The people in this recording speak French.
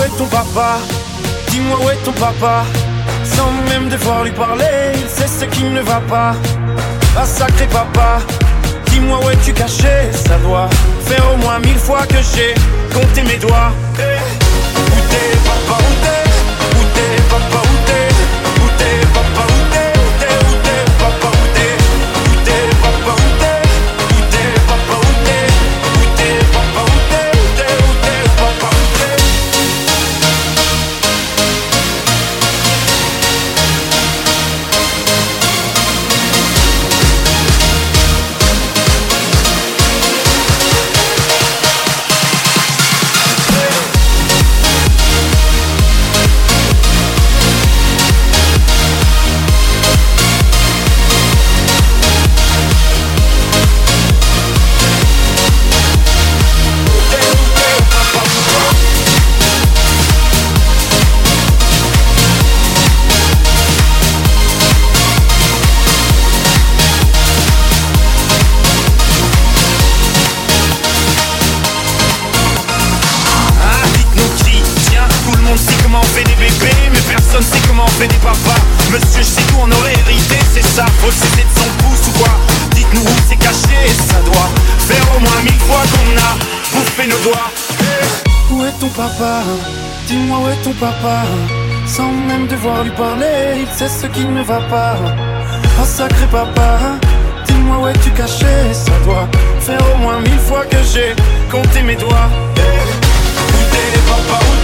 est ton papa? Dis-moi où est ton papa? Sans même devoir lui parler, il sait ce qui ne va pas. Ah sacré papa, dis-moi où es-tu caché? Ça doit faire au moins 1000 fois que j'ai compté mes doigts. Où t'es papa, où t'es? Où t'es papa, où t'es? Où t'es papa, où t'es? Où t'es, où t'es papa, où t'es? Où t'es papa, où t'es? Où t'es papa, où t'es? Où t'es papa, où t'es? Où t'es, où t'es papa, où t'es? Monsieur, je sais tout, on aurait hérité, c'est ça. Faut cesser de son pouce ou quoi? Dites-nous où c'est caché, ça doit faire au moins 1000 fois qu'on a bouffé nos doigts. Où est ton papa? Dis-moi où est ton papa? Sans même devoir lui parler, il sait ce qui ne va pas. Oh sacré papa, dis-moi où es-tu caché? Ça doit faire au moins 1000 fois que j'ai compté mes doigts. Où t'es papa, où